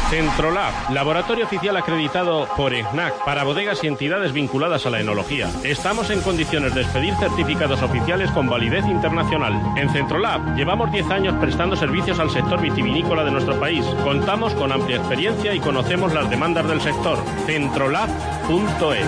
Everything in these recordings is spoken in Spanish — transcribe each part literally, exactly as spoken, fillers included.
Centrolab, laboratorio oficial acreditado por ENAC para bodegas y entidades vinculadas a la enología. Estamos en condiciones de expedir certificados oficiales con validez internacional. En Centrolab llevamos diez años prestando servicios al sector vitivinícola de nuestro país. Contamos con amplia experiencia y conocemos las demandas del sector. Centrolab punto es.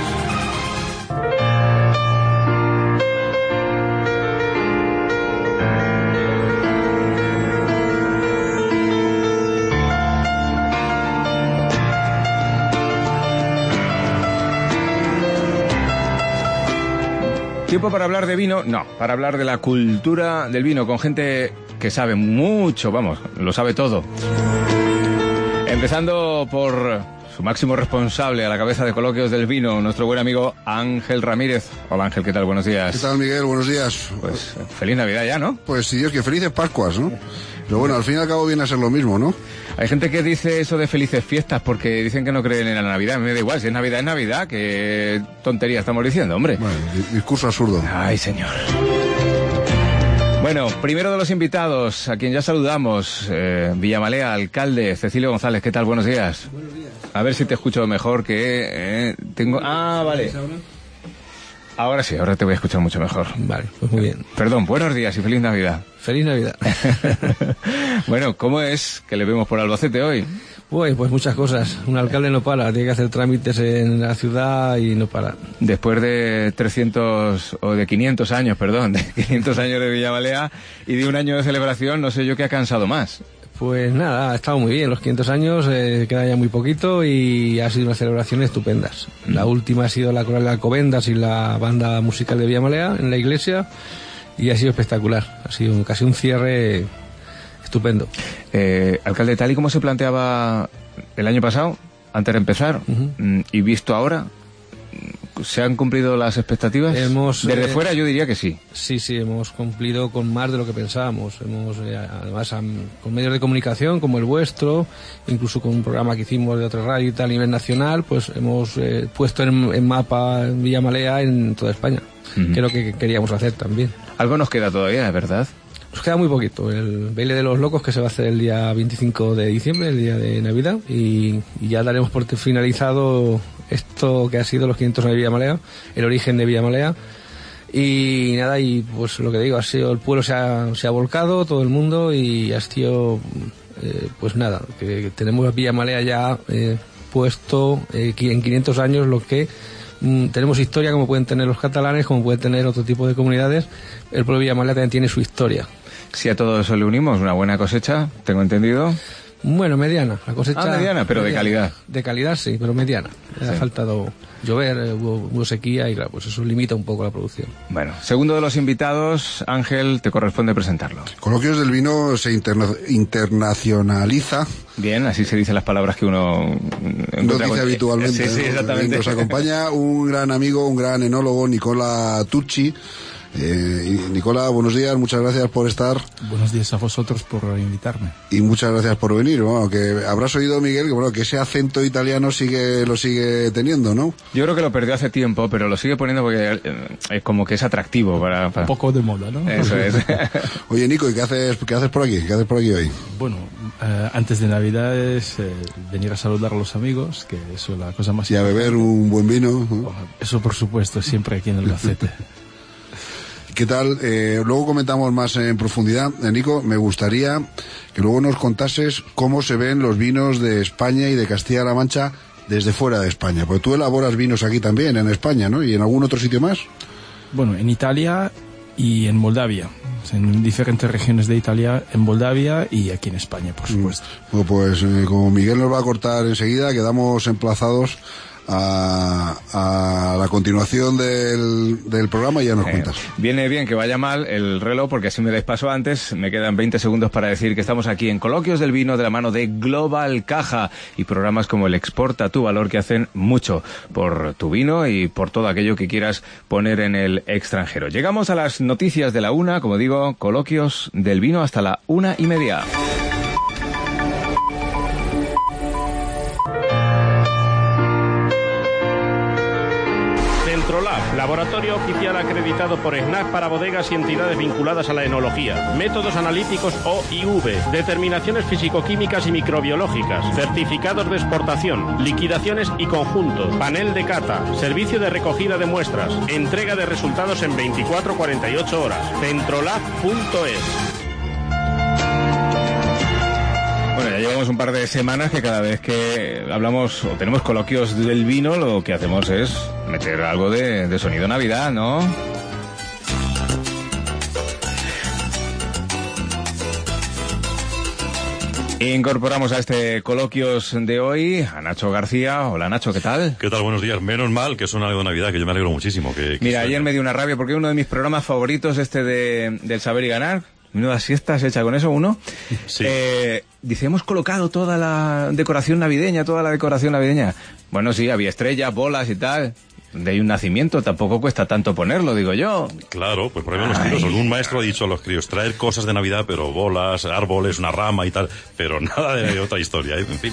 Tiempo para hablar de vino, no, para hablar de la cultura del vino con gente que sabe mucho, vamos, lo sabe todo. Empezando por su máximo responsable a la cabeza de Coloquios del Vino, nuestro buen amigo Ángel Ramírez. Hola Ángel, ¿qué tal? Buenos días. ¿Qué tal, Miguel? Buenos días. Pues feliz Navidad ya, ¿no? Pues sí, Dios, que felices Pascuas, ¿no? Pero bueno, al fin y al cabo viene a ser lo mismo, ¿no? Hay gente que dice eso de felices fiestas porque dicen que no creen en la Navidad. Me da igual, si es Navidad es Navidad, qué tontería estamos diciendo, hombre. Bueno, discurso absurdo. Ay, señor. Bueno, primero de los invitados, a quien ya saludamos, eh, Villamalea, alcalde, Cecilio González, ¿qué tal? Buenos días. Buenos días. A ver si te escucho mejor, que eh, tengo... Ah, vale. Ahora sí, ahora te voy a escuchar mucho mejor. Vale, pues muy bien. Perdón, buenos días y feliz Navidad. Feliz Navidad. Bueno, ¿cómo es que le vemos por Albacete hoy? Pues, pues muchas cosas. Un alcalde no para, tiene que hacer trámites en la ciudad y no para. Después de trescientos, o de quinientos años, perdón, de quinientos años de Villamalea y de un año de celebración, no sé yo qué ha cansado más. Pues nada, ha estado muy bien, los quinientos años, eh, queda ya muy poquito y ha sido unas celebraciones estupendas. Mm. La última ha sido la Coral de Alcobendas y la banda musical de Villamalea en la iglesia y ha sido espectacular, ha sido casi un cierre estupendo. Eh, alcalde, tal y como se planteaba el año pasado, antes de empezar, uh-huh. y visto ahora, ¿se han cumplido las expectativas? Hemos, Desde eh, fuera yo diría que sí. Sí, sí, hemos cumplido con más de lo que pensábamos. Hemos, eh, además, am, con medios de comunicación como el vuestro, incluso con un programa que hicimos de otra radio y tal a nivel nacional, pues hemos eh, puesto en, en mapa Villamalea en toda España, uh-huh. que es lo que queríamos hacer también. Algo nos queda todavía, ¿verdad? Nos queda muy poquito, el baile de los locos que se va a hacer el día veinticinco de diciembre, el día de Navidad, y, y ya daremos por finalizado esto que ha sido los quinientos años de Villamalea, el origen de Villamalea, y nada, y pues lo que digo, ha sido, el pueblo se ha, se ha volcado, todo el mundo, y ha sido, eh, pues nada, que, que tenemos a Villamalea ya eh, puesto eh, en quinientos años lo que mm, tenemos historia como pueden tener los catalanes, como pueden tener otro tipo de comunidades. El pueblo de Villamalea también tiene su historia. Si a todo eso le unimos una buena cosecha, tengo entendido. Bueno, mediana, la cosecha... Ah, mediana, pero mediana. De calidad. De calidad sí, pero mediana. Sí. Ha faltado llover, hubo, hubo sequía y claro, pues eso limita un poco la producción. Bueno, segundo de los invitados, Ángel, te corresponde presentarlo. Coloquios del Vino se interna internacionaliza. Bien, así se dicen las palabras que uno... No dice con... habitualmente. Sí, sí, exactamente. Nos acompaña un gran amigo, un gran enólogo, Nicola Tucci. Eh, Nicola, buenos días, muchas gracias por estar. Buenos días a vosotros por invitarme. Y muchas gracias por venir. Bueno, que habrás oído, Miguel, que bueno, que ese acento italiano sigue lo sigue teniendo, ¿no? Yo creo que lo perdió hace tiempo, pero lo sigue poniendo porque es como que es atractivo para, para... Un poco de moda, ¿no? Eso es. Oye, Nico, ¿y qué haces, qué haces por aquí? ¿Qué haces por aquí hoy? Bueno, eh, antes de Navidades, eh, venir a saludar a los amigos, que eso es la cosa más... Y a beber un buen vino. ¿no? Eso, por supuesto, siempre aquí en Albacete. ¿Qué tal? Eh, luego comentamos más en profundidad. Eh, Nico, me gustaría que luego nos contases cómo se ven los vinos de España y de Castilla-La Mancha desde fuera de España. Porque tú elaboras vinos aquí también, en España, ¿no? ¿Y en algún otro sitio más? Bueno, en Italia y en Moldavia. En diferentes regiones de Italia, en Moldavia y aquí en España, por supuesto. Bueno, pues eh, como Miguel nos va a cortar enseguida, quedamos emplazados A, a la continuación del, del programa y ya nos eh, cuentas. Viene bien que vaya mal el reloj porque así me dais paso antes. Me quedan veinte segundos para decir que estamos aquí en Coloquios del Vino de la mano de Global Caja y programas como el Exporta tu Valor que hacen mucho por tu vino y por todo aquello que quieras poner en el extranjero. Llegamos a las noticias de la una, como digo, Coloquios del Vino hasta la una y media. Laboratorio oficial acreditado por ESNAC para bodegas y entidades vinculadas a la enología. Métodos analíticos O I V. Determinaciones físico-químicas y microbiológicas. Certificados de exportación. Liquidaciones y conjuntos. Panel de cata. Servicio de recogida de muestras. Entrega de resultados en veinticuatro a cuarenta y ocho horas. Centrolab punto es. Bueno, ya llevamos un par de semanas que cada vez que hablamos o tenemos coloquios del vino, lo que hacemos es meter algo de, de sonido Navidad, ¿no? Incorporamos a este coloquios de hoy a Nacho García. Hola Nacho, ¿qué tal? ¿Qué tal? Buenos días. Menos mal que suena algo de Navidad, que yo me alegro muchísimo. Que, que Mira, suena. Ayer me dio una rabia porque uno de mis programas favoritos, este de, del Saber y Ganar, menuda siesta se echa con eso uno. Sí. Eh, dice, hemos colocado toda la decoración navideña, toda la decoración navideña. Bueno, sí, había estrellas, bolas y tal. Donde hay un nacimiento, tampoco cuesta tanto ponerlo, digo yo. Claro, pues por ahí van los tiros. Algún maestro ha dicho a los críos, traer cosas de Navidad, pero bolas, árboles, una rama y tal, pero nada de otra historia, ¿eh? En fin.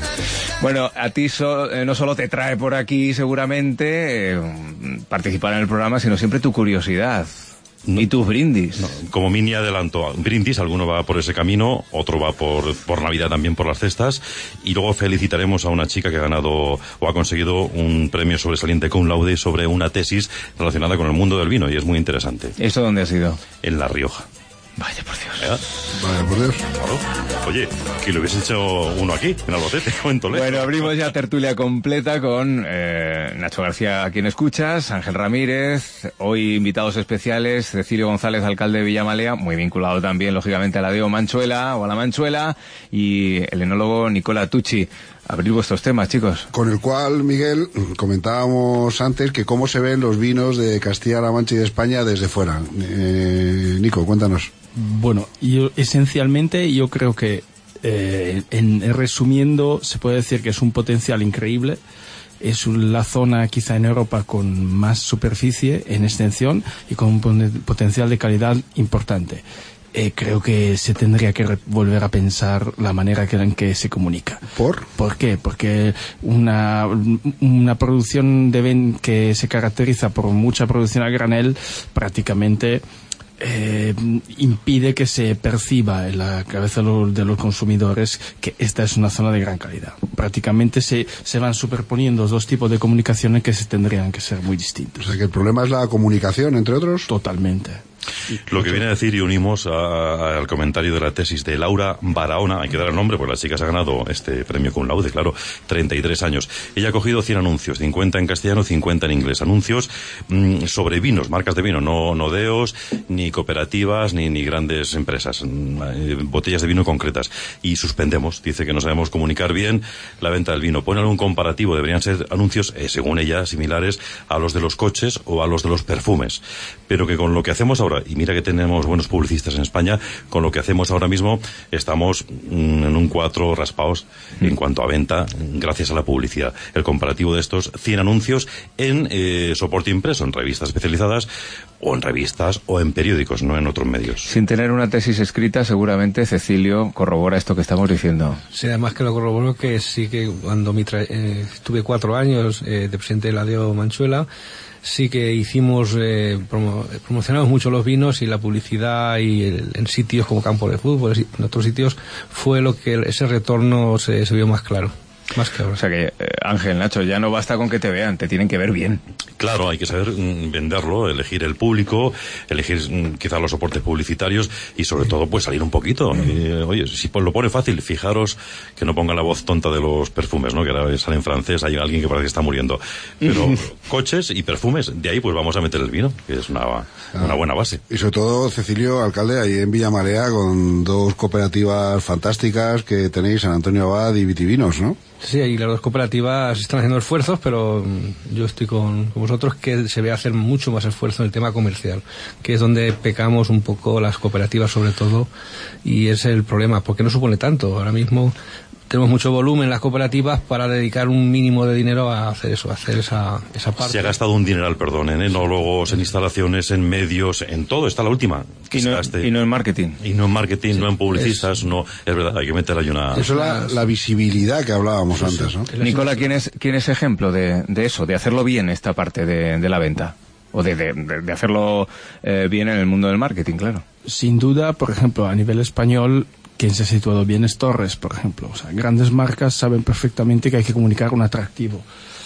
Bueno, a ti so, eh, no solo te trae por aquí seguramente eh, participar en el programa, sino siempre tu curiosidad. No, y tus brindis. No, como Mini adelanto, brindis, alguno va por ese camino, otro va por, por Navidad también por las cestas, y luego felicitaremos a una chica que ha ganado o ha conseguido un premio sobresaliente cum laude sobre una tesis relacionada con el mundo del vino, y es muy interesante. ¿Eso dónde ha sido? En La Rioja. Vaya por Dios. ¿Eh? Vaya por Dios. Claro. Oye, que lo hubiese hecho uno aquí, en Albacete o en Toledo. Bueno, abrimos ya tertulia completa con eh, Nacho García, a quien escuchas, Ángel Ramírez, hoy invitados especiales, Cecilio González, alcalde de Villamalea, muy vinculado también, lógicamente, a la Deo Manchuela o a la Manchuela, y el enólogo Nicola Tucci. Abrir vuestros temas, chicos. Con el cual, Miguel, comentábamos antes que cómo se ven los vinos de Castilla-La Mancha y de España desde fuera. Eh, Nico, cuéntanos. Bueno, yo esencialmente yo creo que, eh, en resumiendo, se puede decir que es un potencial increíble. Es la zona quizá en Europa con más superficie en extensión y con un potencial de calidad importante. Eh, creo que se tendría que re- volver a pensar la manera que, en que se comunica. ¿Por? ¿Por qué? Porque una, una producción de ven que se caracteriza por mucha producción a granel prácticamente eh, impide que se perciba en la cabeza de los, de los consumidores que esta es una zona de gran calidad. Prácticamente se, se van superponiendo dos tipos de comunicaciones que se tendrían que ser muy distintos. O sea que el problema es la comunicación, entre otros. Totalmente. Lo que viene a decir, y unimos a, a, al comentario de la tesis de Laura Barahona, hay que dar el nombre porque la chica se ha ganado este premio cum laude, claro, treinta y tres años. Ella ha cogido cien anuncios, cincuenta en castellano, cincuenta en inglés. Anuncios mmm, sobre vinos, marcas de vino, no nodeos, ni cooperativas, ni, ni grandes empresas, mmm, botellas de vino concretas. Y suspendemos, dice que no sabemos comunicar bien la venta del vino. Pone algún comparativo, deberían ser anuncios, eh, según ella, similares a los de los coches o a los de los perfumes. Pero que con lo que hacemos ahora, y mira que tenemos buenos publicistas en España, con lo que hacemos ahora mismo estamos mm, en un cuatro raspados mm. en cuanto a venta, gracias a la publicidad. El comparativo de estos cien anuncios en eh, soporte impreso, en revistas especializadas, o en revistas, o en periódicos, no en otros medios. Sin tener una tesis escrita, seguramente Cecilio corrobora esto que estamos diciendo. Sí, además que lo corroboro, que sí que cuando mi tra- eh, estuve cuatro años eh, de presidente de la Deo Manchuela, sí que hicimos, eh, promo, promocionamos mucho los vinos, y la publicidad y el, en sitios como Campo de Fútbol, en otros sitios, fue lo que ese retorno se, se vio más claro. Más que ahora. O sea que, eh, Ángel, Nacho, ya no basta con que te vean, te tienen que ver bien. Claro, hay que saber mm, venderlo, elegir el público, elegir mm, quizá los soportes publicitarios y sobre todo pues salir un poquito. Eh, oye, si pues, lo pone fácil, fijaros que no ponga la voz tonta de los perfumes, ¿no? Que ahora sale en francés, hay alguien que parece que está muriendo. Pero coches y perfumes, de ahí pues vamos a meter el vino, que es una, una buena base. Y sobre todo, Cecilio, alcalde, ahí en Villamalea, con dos cooperativas fantásticas que tenéis, San Antonio Abad y Vitivinos, ¿no? Sí, y las dos cooperativas están haciendo esfuerzos, pero yo estoy con, con vosotros que se ve hacer mucho más esfuerzo en el tema comercial, que es donde pecamos un poco las cooperativas sobre todo, y es el problema, porque no supone tanto. Ahora mismo tenemos mucho volumen en las cooperativas para dedicar un mínimo de dinero a hacer eso, a hacer esa, esa parte. Se ha gastado un dineral, perdón, en enólogos, en instalaciones, en medios, en todo. Está la última. Y no, y no en marketing. Y no en marketing, sí, no en publicistas, es, no. Es verdad, hay que meter ahí una... Eso es la, la visibilidad que hablábamos sí, antes, ¿no? Nicola, ¿quién es, quién es ejemplo de, de eso, de hacerlo bien esta parte de, de la venta? O de, de, de hacerlo eh, bien en el mundo del marketing, claro. Sin duda, por ejemplo, a nivel español, quien se ha situado bien es Torres, por ejemplo. O sea, grandes marcas saben perfectamente que hay que comunicar un atractivo.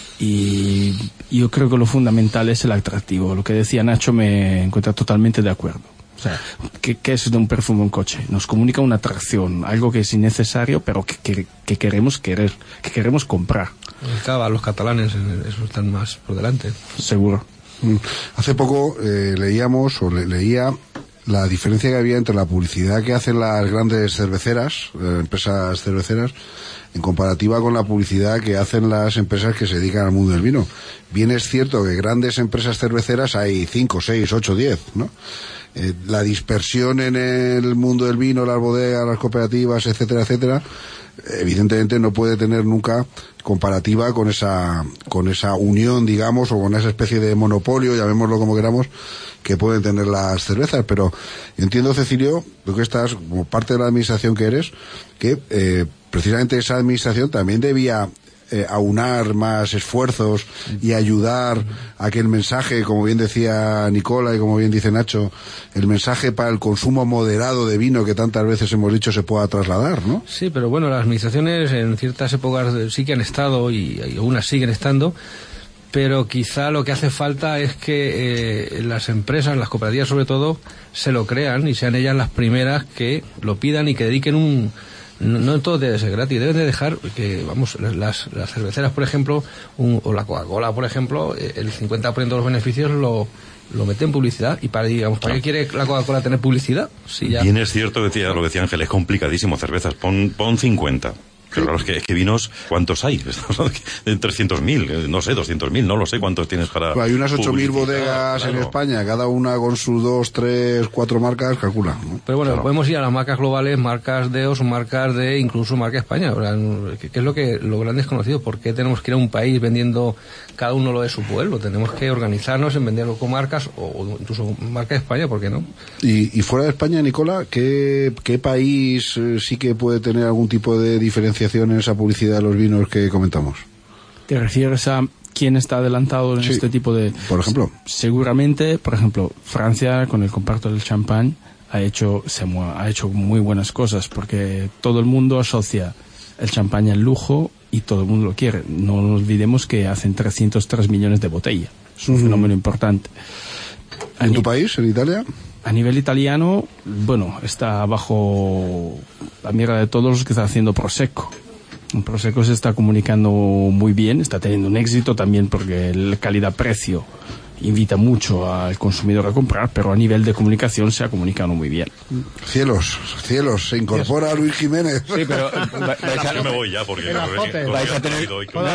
Y yo creo que lo fundamental es el atractivo. Lo que decía Nacho me encuentra totalmente de acuerdo. O sea, ¿qué, qué es de un perfume en un coche? Nos comunica una atracción, algo que es innecesario, pero que, que, que queremos querer, que queremos comprar. Cava, los catalanes, eso están más por delante. Seguro. Hace poco eh, leíamos o le, leía la diferencia que había entre la publicidad que hacen las grandes cerveceras, eh, empresas cerveceras, en comparativa con la publicidad que hacen las empresas que se dedican al mundo del vino. Bien es cierto que grandes empresas cerveceras hay cinco, seis, ocho, diez, ¿no? Eh, la dispersión en el mundo del vino, las bodegas, las cooperativas, etcétera, etcétera, evidentemente no puede tener nunca comparativa con esa con esa unión, digamos, o con esa especie de monopolio, llamémoslo como queramos, que pueden tener las cervezas. Pero entiendo, Cecilio, tú que estás como parte de la administración que eres, que eh, precisamente esa administración también debía eh, aunar más esfuerzos y ayudar a que el mensaje, como bien decía Nicola y como bien dice Nacho, el mensaje para el consumo moderado de vino que tantas veces hemos dicho se pueda trasladar, ¿no? Sí, pero bueno, las administraciones en ciertas épocas sí que han estado y, y algunas siguen estando, pero quizá lo que hace falta es que eh, las empresas, las cooperativas sobre todo, se lo crean y sean ellas las primeras que lo pidan y que dediquen un... No, no todo debe ser gratis, deben de dejar que, vamos, las, las cerveceras, por ejemplo, un, o la Coca-Cola, por ejemplo, el cincuenta por ciento de los beneficios lo, lo mete en publicidad. Y para, digamos, ¿para qué quiere la Coca-Cola tener publicidad? Si ya... Bien es cierto que decía, lo que decía Ángel, es complicadísimo cervezas, pon, pon cincuenta. Pero claro, es que, es que vinos, ¿cuántos hay? De trescientos mil, no sé, doscientos mil, no lo sé cuántos tienes para... Hay unas ocho mil bodegas claro. en España, cada una con sus dos, tres, cuatro marcas, calcula, ¿no? Pero bueno, claro. podemos ir a las marcas globales, marcas de O S, marcas de, incluso marca España, que es lo que lo gran desconocido. ¿Por qué tenemos que ir a un país vendiendo cada uno lo de su pueblo? Tenemos que organizarnos en venderlo con marcas, o incluso marca España, ¿por qué no? Y, y fuera de España, Nicola, ¿qué, qué país eh, sí que puede tener algún tipo de diferencia en esa publicidad de los vinos que comentamos? ¿Te refieres a quién está adelantado en sí, este tipo de...? Por ejemplo. Seguramente, por ejemplo, Francia, con el comparto del champán, ha hecho, se ha hecho muy buenas cosas, porque todo el mundo asocia el champán al lujo y todo el mundo lo quiere. No olvidemos que hacen trescientos tres millones de botellas. Es un mm. fenómeno importante. ¿En tu país, en Italia? A nivel italiano, bueno, está bajo la mira de todos los que está haciendo Prosecco. Prosecco se está comunicando muy bien, está teniendo un éxito también porque la calidad-precio invita mucho al consumidor a comprar, pero a nivel de comunicación se ha comunicado muy bien. Cielos, cielos, se incorpora Dios. Luis Jiménez. Sí, pero vais a... Yo me voy ya porque... Vais a tener...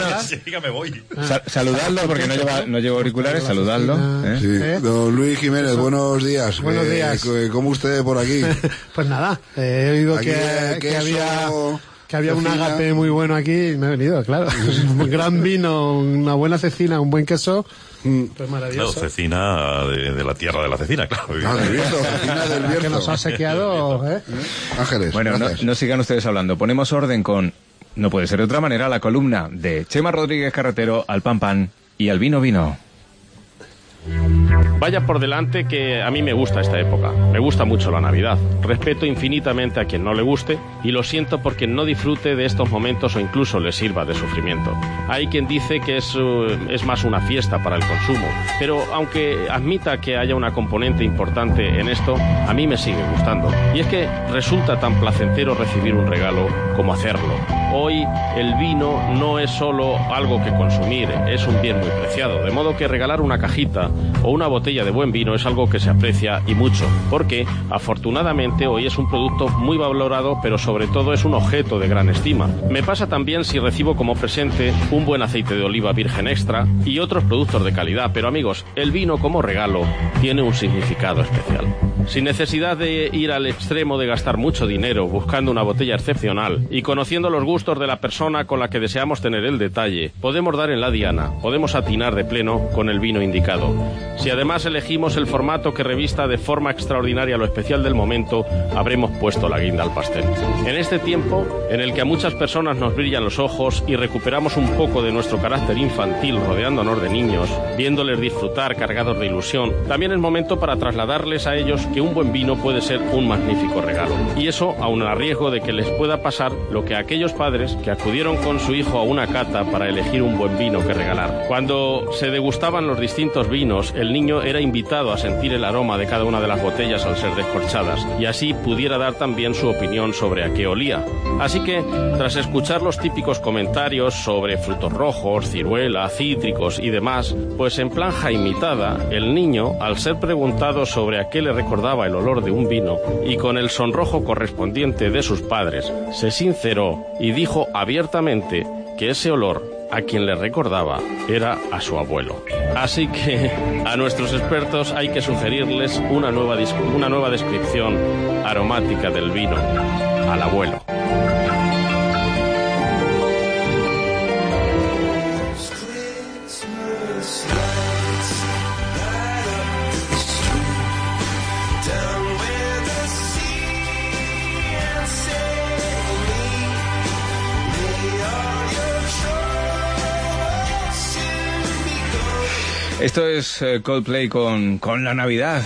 Sí, me voy. Sa saludadlo porque no lleva, no lleva auriculares, saludadlo. ¿eh? Sí. ¿Eh? Don Luis Jiménez, buenos días. Buenos eh, días. ¿Cómo usted por aquí? Pues nada, eh, he oído que, que había... que había un agape muy bueno aquí y me he venido, claro. Un gran vino, una buena cecina, un buen queso, pues maravilloso. Claro, cecina de, de la tierra de la cecina, claro. Ah, del Bierzo, cecina del Bierzo. Que nos ha sequeado, ¿eh? Ángeles. Bueno, no, no sigan ustedes hablando. Ponemos orden con, no puede ser de otra manera, la columna de Chema Rodríguez Carretero al pan pan y al vino vino. Vaya por delante que a mí me gusta esta época, me gusta mucho la Navidad, respeto infinitamente a quien no le guste y lo siento por quien no disfrute de estos momentos o incluso le sirva de sufrimiento. Hay quien dice que es, uh, es más una fiesta para el consumo, pero aunque admita que haya una componente importante en esto, a mí me sigue gustando. Y es que resulta tan placentero recibir un regalo como hacerlo. Hoy el vino no es solo algo que consumir, es un bien muy preciado, de modo que regalar una cajita o una botella de buen vino es algo que se aprecia y mucho, porque afortunadamente hoy es un producto muy valorado, pero sobre todo es un objeto de gran estima. Me pasa también si recibo como presente un buen aceite de oliva virgen extra y otros productos de calidad, pero amigos, el vino como regalo tiene un significado especial. Sin necesidad de ir al extremo de gastar mucho dinero buscando una botella excepcional y conociendo los gustos de la persona con la que deseamos tener el detalle, podemos dar en la diana, podemos atinar de pleno con el vino indicado. Si además elegimos el formato que revista de forma extraordinaria lo especial del momento, habremos puesto la guinda al pastel. En este tiempo, en el que a muchas personas nos brillan los ojos y recuperamos un poco de nuestro carácter infantil rodeándonos de niños, viéndoles disfrutar cargados de ilusión, también es momento para trasladarles a ellos que un buen vino puede ser un magnífico regalo. Y eso aun a riesgo de que les pueda pasar lo que a aquellos padres que acudieron con su hijo a una cata para elegir un buen vino que regalar. Cuando se degustaban los distintos vinos, el niño era invitado a sentir el aroma de cada una de las botellas al ser descorchadas, y así pudiera dar también su opinión sobre a qué olía. Así que, tras escuchar los típicos comentarios sobre frutos rojos, ciruela, cítricos y demás, pues en plan jaimitada, el niño, al ser preguntado sobre a qué le recordaba el olor de un vino, y con el sonrojo correspondiente de sus padres, se sinceró y dijo abiertamente que ese olor a quien le recordaba era a su abuelo. Así que a nuestros expertos hay que sugerirles una nueva, una nueva descripción aromática del vino: al abuelo. Esto es eh, Coldplay con, con la Navidad.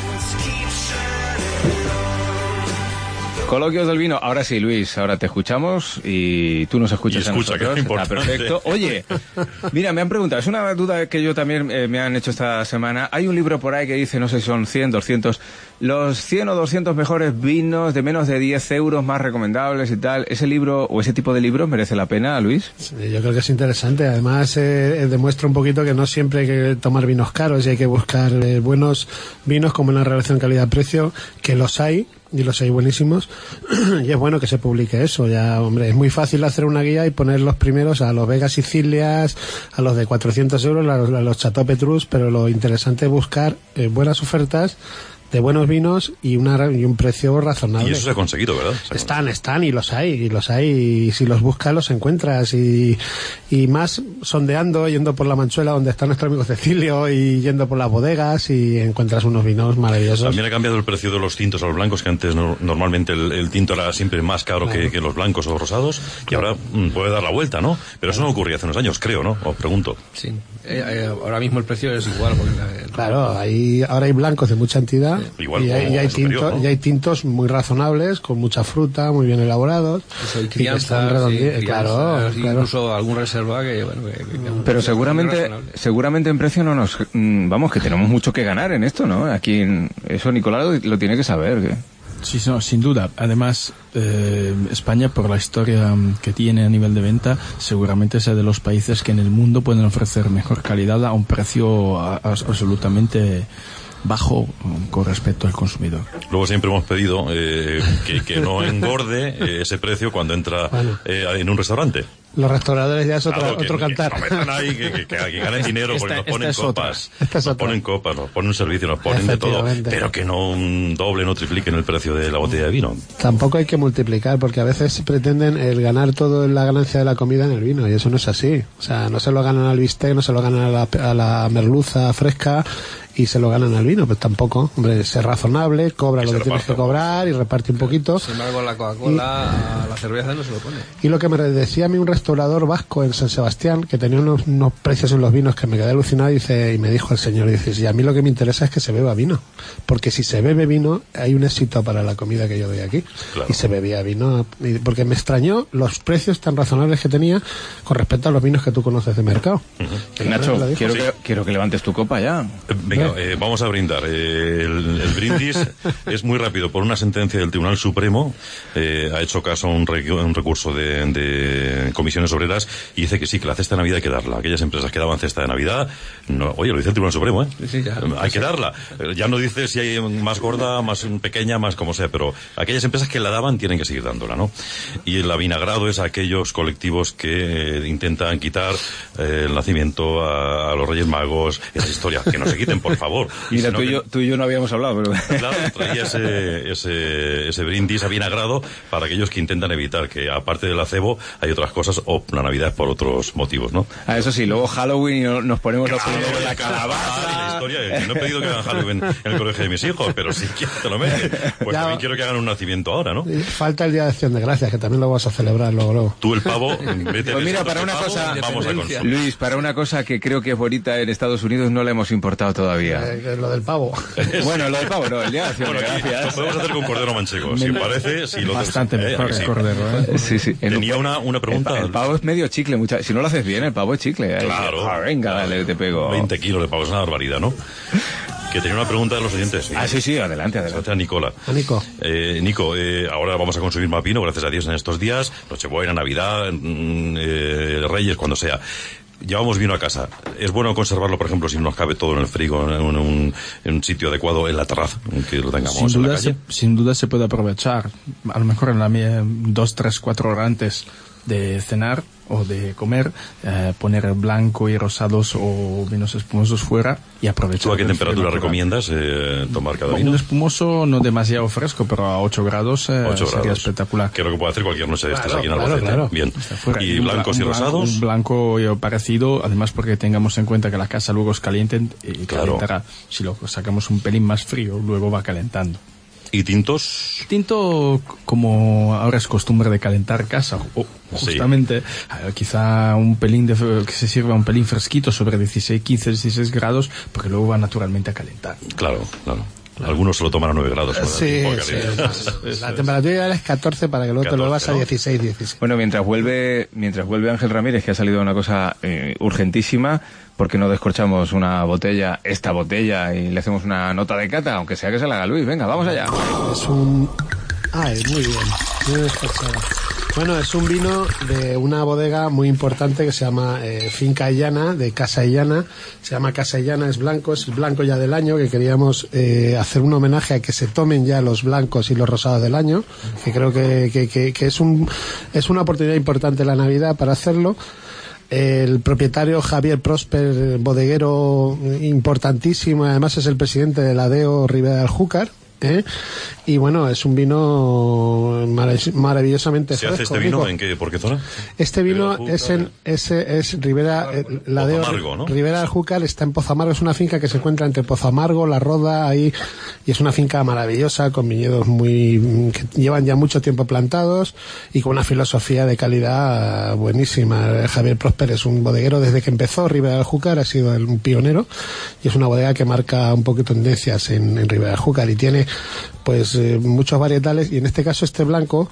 Coloquios del vino. Ahora sí, Luis, ahora te escuchamos y tú nos escuchas y escucha, a nosotros. Está perfecto. Oye, mira, me han preguntado, es una duda que yo también eh, me han hecho esta semana. Hay un libro por ahí que dice, no sé si son cien, doscientos, los cien o doscientos mejores vinos de menos de diez euros más recomendables y tal. ¿Ese libro o ese tipo de libros merece la pena, Luis? Sí, yo creo que es interesante. Además, eh, demuestra un poquito que no siempre hay que tomar vinos caros y hay que buscar eh, buenos vinos con buena relación calidad-precio, que los hay. Y los hay buenísimos, y es bueno que se publique eso. Ya, hombre, es muy fácil hacer una guía y poner los primeros a los Vega Sicilias, a los de cuatrocientos euros, a los, a los Chateau Petrus, pero lo interesante es buscar eh, buenas ofertas de buenos vinos y una y un precio razonable. Y eso se ha conseguido, ¿verdad? Están, están, y los hay, y los hay, y si los buscas los encuentras, y, y más sondeando, yendo por la Manchuela donde está nuestro amigo Cecilio, y yendo por las bodegas, y encuentras unos vinos maravillosos. También ha cambiado el precio de los tintos a los blancos, que antes no, normalmente el, el tinto era siempre más caro claro. que, que los blancos o rosados, y ahora mm, puede dar la vuelta, ¿no? Pero eso no ocurría hace unos años, creo, ¿no? Os pregunto. Sí, eh, eh, ahora mismo el precio es igual. Porque la, claro, hay, ahora hay blancos de mucha entidad. Igual, y hay, y, hay superior, tinto, ¿no? y hay tintos muy razonables, con mucha fruta, muy bien elaborados. Eso, y crianza, sí, crianza, claro, sí, claro. Incluso algún reserva que, bueno, que, que, que pero seguramente, seguramente en precio no nos, vamos, que tenemos mucho que ganar en esto, ¿no? Aquí, en, eso Nicolás lo, lo tiene que saber, que... Sí, no, sin duda. Además, eh, España, por la historia que tiene a nivel de venta, seguramente es de los países que en el mundo pueden ofrecer mejor calidad a un precio a, a, absolutamente bajo con respecto al consumidor. Luego siempre hemos pedido eh, que, que no engorde eh, ese precio cuando entra bueno. eh, en un restaurante. Los restauradores ya es otra, claro, que, otro cantar. Que, que, ahí, que, que, que ganen dinero esta, porque nos ponen copas, es nos ponen copas, nos ponen un servicio, nos ponen de todo, pero que no doblen o tripliquen el precio de la botella de vino. Tampoco hay que multiplicar, porque a veces pretenden el ganar todo la ganancia de la comida en el vino, y eso no es así. O sea, no se lo ganan al bistec, no se lo ganan a la, a la merluza fresca, y se lo ganan al vino, pues tampoco. Hombre, ser razonable, cobra lo que tienes que cobrar y reparte un poquito. Sin embargo, la Coca-Cola, y, la cerveza no se lo pone. Y lo que me decía a mí un restaurador vasco en San Sebastián, que tenía unos, unos precios en los vinos que me quedé alucinado, y, dice, y me dijo el señor, dice, y a mí lo que me interesa es que se beba vino, porque si se bebe vino, hay un éxito para la comida que yo doy aquí. Claro. Y se bebía vino, porque me extrañó los precios tan razonables que tenía con respecto a los vinos que tú conoces de mercado. Uh-huh. Nacho, quiero, sí. que, quiero que levantes tu copa ya. Venga, Bueno, eh, vamos a brindar. Eh, el, el brindis es muy rápido. Por una sentencia del Tribunal Supremo, eh, ha hecho caso a un, re, un recurso de, de comisiones obreras y dice que sí, que la cesta de Navidad hay que darla. Aquellas empresas que daban cesta de Navidad, no, oye, lo dice el Tribunal Supremo, ¿eh? Sí, ya, hay sí. que darla. Ya no dice si hay más gorda, más pequeña, más como sea, pero aquellas empresas que la daban tienen que seguir dándola, ¿no? Y el avinagrado es aquellos colectivos que eh, intentan quitar eh, el nacimiento a, a los Reyes Magos, esas historias, que no se quiten, por favor. Mira, Sino tú y, que, yo, tú y yo no habíamos hablado, pero... Claro, traía ese, ese, ese brindis avinagrado para aquellos que intentan evitar que, aparte del acebo, hay otras cosas, o la Navidad por otros motivos, ¿no? Ah, eso sí, luego Halloween y nos ponemos los Claro, primeros en la calabaza. calabaza. La historia, yo no he pedido que hagan Halloween en el colegio de mis hijos, pero si quieres te lo metes. Pues Ya. también quiero que hagan un nacimiento ahora, ¿no? Falta el Día de Acción de Gracias, que también lo vas a celebrar luego. luego. Tú el pavo, vete Pues mira, a para una pavo, cosa, vamos a consumir. Luis, para una cosa que creo que es bonita en Estados Unidos no la hemos importado todavía. Eh, que lo del pavo. Bueno, lo del pavo no, el Día de Acción Bueno, de aquí Gracias. lo podemos hacer con cordero manchego, si parece, si lo Bastante eh, mejor sí. el cordero, ¿eh? Sí, sí. En Tenía un- una, una El, pregunta. pa- el pavo es medio chicle, mucha... si no lo haces bien, el pavo es chicle. ¿eh? Claro. Ah, venga, dale, te pego. veinte kilos de pavo, es una barbaridad, ¿no? Que tenía una pregunta de los oyentes. Ah, sí, sí, adelante, adelante. Gracias a Nicola. A Nico. Eh, Nico, eh, ahora vamos a consumir más vino, gracias a Dios, en estos días. Nochebuena, Navidad, mm, eh, Reyes, cuando sea. Llevamos vino a casa. ¿Es bueno conservarlo, por ejemplo, si nos cabe todo en el frigo, en un, en un sitio adecuado, en la terraza, que lo tengamos Sin en la duda, calle? se, sin duda se puede aprovechar. A lo mejor en la mía, dos, tres, cuatro horas antes de cenar o de comer, eh, poner blanco y rosados o vinos espumosos fuera y aprovechar. ¿Tú a qué el temperatura frío natural. recomiendas eh, tomar cada vino? Un espumoso no demasiado fresco, pero a ocho grados, eh, ocho sería grados. espectacular. Que es lo que puede hacer cualquier noche de estas Claro, aquí en claro, Albacete. claro. Bien. Fuera. ¿Y Un bla- blancos y un blanco- rosados? Un blanco eh, parecido, además porque tengamos en cuenta que la casa luego es caliente y Claro. calentará. Si lo sacamos un pelín más frío, luego va calentando. ¿Y tintos? Tinto, como ahora es costumbre de calentar casa, o justamente, eh, quizá un pelín de, que se sirva un pelín fresquito sobre dieciséis, quince, dieciséis grados, porque luego va naturalmente a calentar. Claro, claro. Algunos se lo toman a nueve grados. ¿no? Sí, Un poco sí. caliente. La temperatura ideal es catorce para que luego te lo catorce, vas a ¿no? dieciséis, dieciséis. Bueno, mientras vuelve, mientras vuelve Ángel Ramírez, que ha salido una cosa eh, urgentísima, ¿por qué no descorchamos una botella, esta botella, y le hacemos una nota de cata, aunque sea que se la haga Luis? Venga, vamos allá. Es un... Ay, muy bien. Muy despachado. Bueno, es un vino de una bodega muy importante que se llama eh, Finca Illana, de Casa Illana. Se llama Casa Illana, es blanco, es el blanco ya del año, que queríamos eh, hacer un homenaje a que se tomen ya los blancos y los rosados del año, que creo que, que, que, que es, un, es una oportunidad importante la Navidad para hacerlo. El propietario Javier Prosper, bodeguero importantísimo, además es el presidente de la D E O Ribera del Júcar, ¿eh? Y bueno, es un vino marav- maravillosamente ¿Se fresco. hace este vino Nico. en qué, por qué zona? Este vino Ribera del es en Júcar. ese es Ribera eh, la de Pozamargo, ¿no? Ribera del Júcar está en Pozamargo, es una finca que se encuentra entre Pozamargo, La Roda, ahí, y es una finca maravillosa con viñedos muy que llevan ya mucho tiempo plantados y con una filosofía de calidad buenísima. Javier Prosper es un bodeguero desde que empezó Ribera del Júcar, ha sido el- un pionero y es una bodega que marca un poco tendencias en, en Ribera del Júcar y tiene pues eh, muchos varietales y en este caso este blanco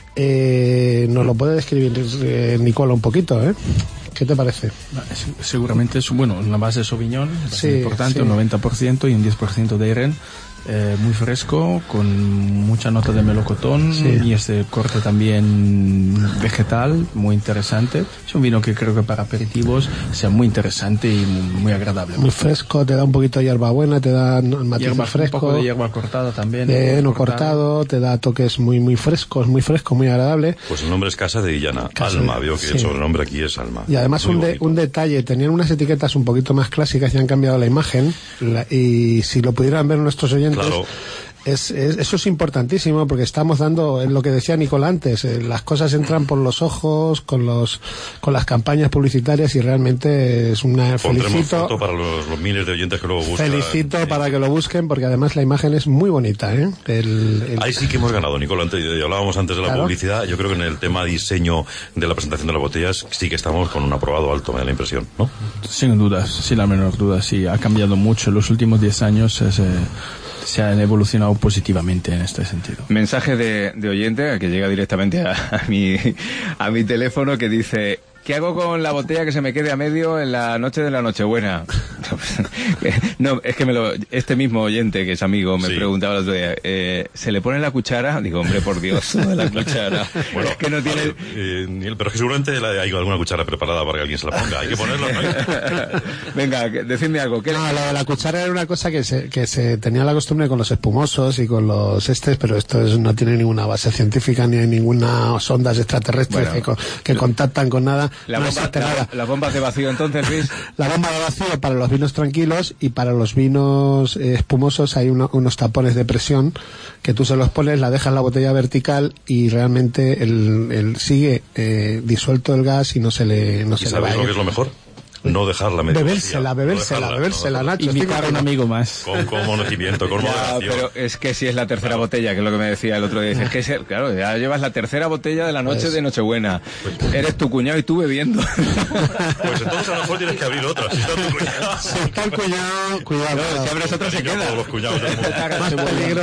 eh, nos lo puede describir eh, Nicola un poquito, ¿eh? ¿Qué te parece? Es- Seguramente es, bueno, una base de Sauvignon, bastante Sí, importante, sí. un noventa por ciento y un diez por ciento de Eren. Eh, muy fresco, con mucha nota de melocotón Sí. y este corte también vegetal, muy interesante. Es un vino que creo que para aperitivos sea muy interesante y muy, muy agradable. Muy fresco, te da un poquito de hierbabuena, te da no, matices Hierba, un fresco, poco de hierba cortada también. de heno cortado, te da toques muy muy frescos, muy fresco, muy agradable. Pues el nombre es Casa de Illana. Casa Alma, de- veo que sí. el sobrenombre aquí es Alma. Y además Muy un, de- bonito. un detalle, tenían unas etiquetas un poquito más clásicas y han cambiado la imagen la- y si lo pudieran ver nuestros oyentes, Claro. es, es- eso es importantísimo porque estamos dando, en lo que decía Nicola antes, eh, las cosas entran por los ojos, con los con las campañas publicitarias y realmente es una Pondremos felicito. foto para los, los miles de oyentes que luego buscan. Felicito Sí. para que lo busquen porque además la imagen es muy bonita, ¿eh? El, el- Ahí sí que hemos ganado, Nicola. Antes, eh, hablábamos antes de la Claro. publicidad. Yo creo que en el tema diseño de la presentación de las botellas sí que estamos con un aprobado alto, me da la impresión, ¿no? Sin dudas, sin la menor duda, sí, ha cambiado mucho. En los últimos diez años es, eh, se han evolucionado positivamente en este sentido. Mensaje de, de oyente que llega directamente a, a mi a mi teléfono que dice: ¿qué hago con la botella que se me quede a medio en la noche de la Nochebuena? No, es que me lo, este mismo oyente, que es amigo, me sí. preguntaba el otro día, eh, ¿se le pone la cuchara? Digo, hombre, por Dios, la cuchara. Bueno, es que no tiene... Eh, pero es que seguramente hay alguna cuchara preparada para que alguien se la ponga. Hay que ponerla, ¿no? Venga, decidme algo. ¿Qué no, la, la cuchara era una cosa que se, que se tenía la costumbre con los espumosos y con los estes, pero esto es, no tiene ninguna base científica ni hay ninguna ondas extraterrestres bueno, que, que contactan con nada. La no bomba, la, nada. la bomba de vacío, entonces, Luis. La bomba de vacío para los vinos tranquilos y para los vinos eh, espumosos hay una, unos tapones de presión que tú se los pones, la dejas la botella vertical y realmente el, el sigue eh, disuelto el gas y no se le no ¿Y se sabéis le va lo que es lo mejor? No dejarla medio bebérsela, vacía. bebérsela, no bebérsela, no, Nacho. Invitar a un amigo más. Con, con conocimiento, con ya, moderación. pero es que si es la tercera claro. botella, que es lo que me decía el otro día. Dices, que es, claro, ya llevas la tercera botella de la noche pues, de Nochebuena. Pues, Eres tu cuñado y tú bebiendo. Pues entonces a lo mejor tienes que abrir otra. Si está tu cuñado. Si está el cuñado, cuidado. No, si abres otra se queda. Todos los cuñados del mundo. Más peligro.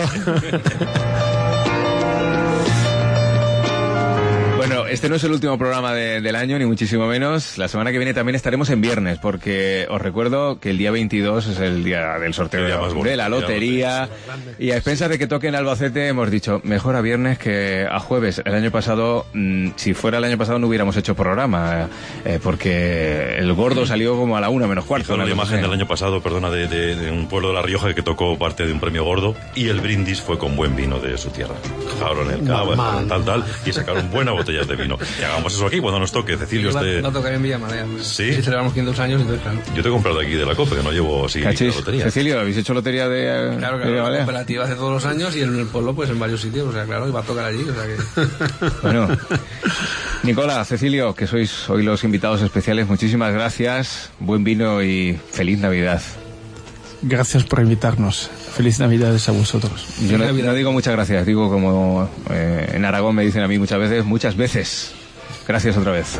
Bueno, este no es el último programa de, del año, ni muchísimo menos. La semana que viene también estaremos en viernes, porque os recuerdo que el día veintidós es el día del sorteo día de, de la lotería. Y a expensas de que toque en Albacete, hemos dicho, mejor a viernes que a jueves. El año pasado, mmm, si fuera el año pasado, no hubiéramos hecho programa, eh, porque el gordo salió como a la una menos cuarto. Hizo una imagen del año pasado, perdona, de, de, de un pueblo de La Rioja que tocó parte de un premio gordo, y el brindis fue con buen vino de su tierra. Jaron el cava, tal, tal, tal, y sacaron buena botella de vino. Y hagamos eso aquí cuando nos toque. Cecilio, este... No tocaré en Villamalea. ¿Sí? Si celebramos quinientos años, entonces claro. Yo te he comprado aquí de la COPE, que no llevo así la lotería. Cecilio, ¿habéis hecho lotería de Claro, claro, de la cooperativa hace todos los años y en el pueblo pues en varios sitios, o sea, claro, y va a tocar allí, o sea que... Bueno, Nicola, Cecilio, que sois hoy los invitados especiales, muchísimas gracias, buen vino y feliz Navidad. Gracias por invitarnos. Feliz Navidades a vosotros. Yo no, no digo muchas gracias, digo como eh, en Aragón me dicen a mí muchas veces, muchas veces. Gracias otra vez.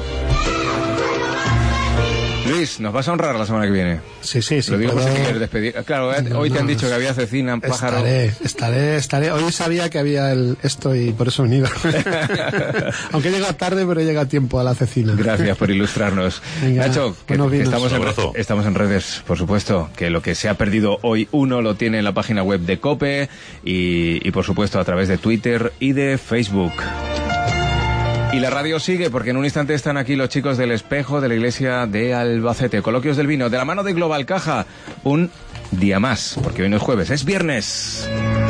Luis, ¿nos vas a honrar la semana que viene? Sí, sí, sí. Lo digo pero... por si quieres despedir. Claro, eh, no, hoy te no, han dicho que había cecina, pájaro. Estaré, estaré, estaré. Hoy sabía que había el esto y por eso he venido. Aunque llega tarde, pero llega a tiempo a la cecina. Gracias por ilustrarnos. Venga, Nacho, que, que estamos, en, estamos en redes, por supuesto, que lo que se ha perdido hoy uno lo tiene en la página web de COPE y, y por supuesto a través de Twitter y de Facebook. Y la radio sigue, porque en un instante están aquí los chicos del Espejo de la Iglesia de Albacete. Coloquios del Vino, de la mano de Global Caja. Un día más, porque hoy no es jueves, es viernes.